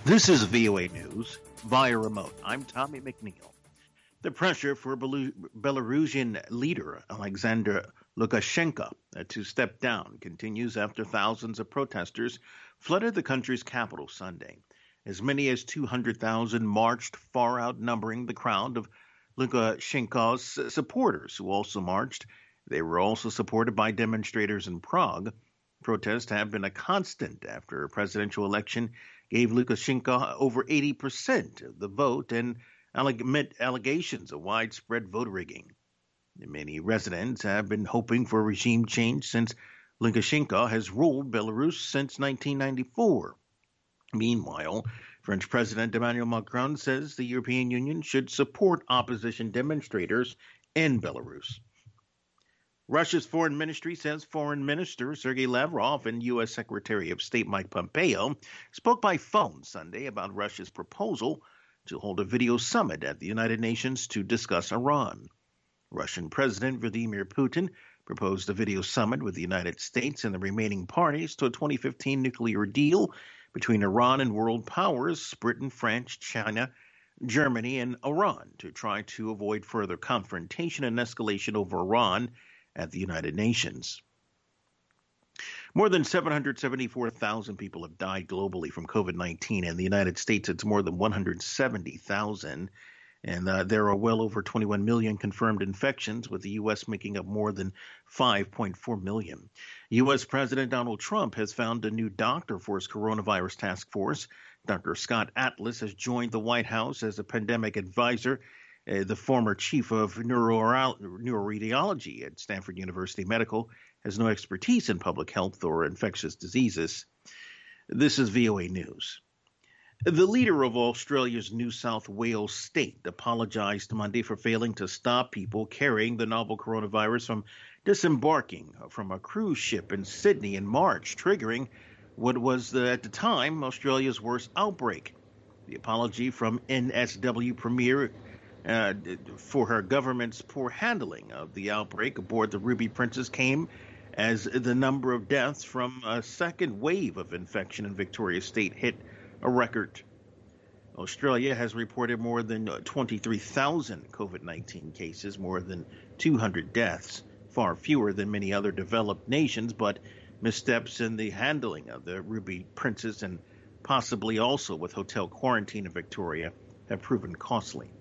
This is VOA News via remote. I'm Tommy McNeil. The pressure for Belarusian leader Alexander Lukashenko to step down continues after thousands of protesters flooded the country's capital Sunday. As many as 200,000 marched, far outnumbering the crowd of Lukashenko's supporters who also marched. They were also supported by demonstrators in Prague. Protests have been a constant after a presidential election gave Lukashenko over 80% of the vote and amid allegations of widespread vote rigging. Many residents have been hoping for regime change since Lukashenko has ruled Belarus since 1994. Meanwhile, French President Emmanuel Macron says the European Union should support opposition demonstrators in Belarus. Russia's foreign ministry says Foreign Minister Sergei Lavrov and U.S. Secretary of State Mike Pompeo spoke by phone Sunday about Russia's proposal to hold a video summit at the United Nations to discuss Iran. Russian President Vladimir Putin proposed a video summit with the United States and the remaining parties to a 2015 nuclear deal between Iran and world powers, Britain, France, China, Germany, and Iran, to try to avoid further confrontation and escalation over Iran at the United Nations. More than 774,000 people have died globally from COVID-19. In the United States, it's more than 170,000. And there are well over 21 million confirmed infections, with the U.S. making up more than 5.4 million. U.S. President Donald Trump has found a new doctor for his coronavirus task force. Dr. Scott Atlas has joined the White House as a pandemic advisor. The former chief of neuroradiology at Stanford University Medical has no expertise in public health or infectious diseases. This is VOA News. The leader of Australia's New South Wales state apologized Monday for failing to stop people carrying the novel coronavirus from disembarking from a cruise ship in Sydney in March, triggering what was, at the time, Australia's worst outbreak. The apology from NSW Premier for her government's poor handling of the outbreak aboard the Ruby Princess came as the number of deaths from a second wave of infection in Victoria State hit a record. Australia has reported more than 23,000 COVID-19 cases, more than 200 deaths, far fewer than many other developed nations, but missteps in the handling of the Ruby Princess and possibly also with hotel quarantine in Victoria have proven costly.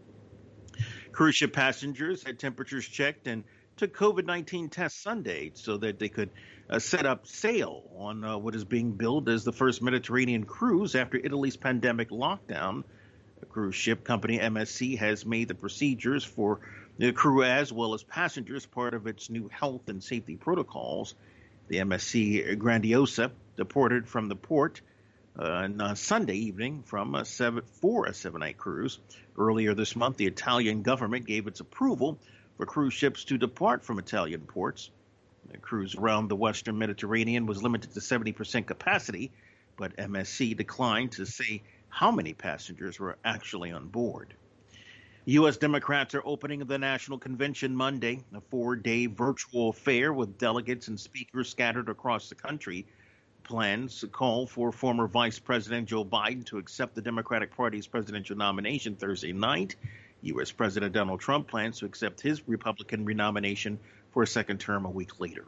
Cruise ship passengers had temperatures checked and took COVID-19 tests Sunday so that they could set up sail on what is being billed as the first Mediterranean cruise after Italy's pandemic lockdown. The cruise ship company MSC has made the procedures for the crew as well as passengers part of its new health and safety protocols. The MSC Grandiosa departed from the port on Sunday evening for a seven-night cruise. Earlier this month, the Italian government gave its approval for cruise ships to depart from Italian ports. The cruise around the Western Mediterranean was limited to 70% capacity, but MSC declined to say how many passengers were actually on board. U.S. Democrats are opening the National Convention Monday, a 4-day virtual affair with delegates and speakers scattered across the country. Plans call for former Vice President Joe Biden to accept the Democratic Party's presidential nomination Thursday night. U.S. President Donald Trump plans to accept his Republican renomination for a second term a week later.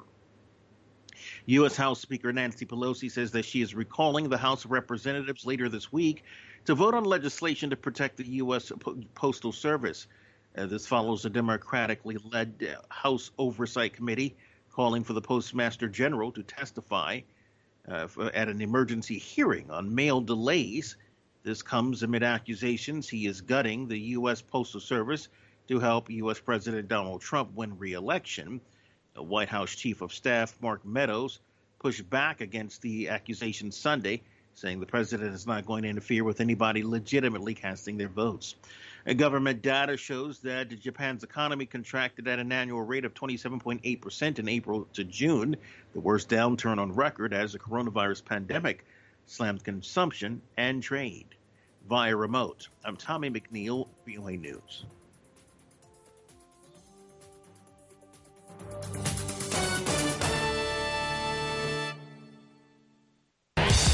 U.S. House Speaker Nancy Pelosi says that she is recalling the House of Representatives later this week to vote on legislation to protect the U.S. Postal Service. This follows a democratically led House Oversight Committee calling for the Postmaster General to testify at an emergency hearing on mail delays. This comes amid accusations he is gutting the U.S. Postal Service to help U.S. President Donald Trump win re-election. The White House Chief of Staff Mark Meadows pushed back against the accusation Sunday, saying the president is not going to interfere with anybody legitimately casting their votes. Government data shows that Japan's economy contracted at an annual rate of 27.8% in April to June, the worst downturn on record as the coronavirus pandemic slammed consumption and trade. Via remote, I'm Tommy McNeil, VOA News.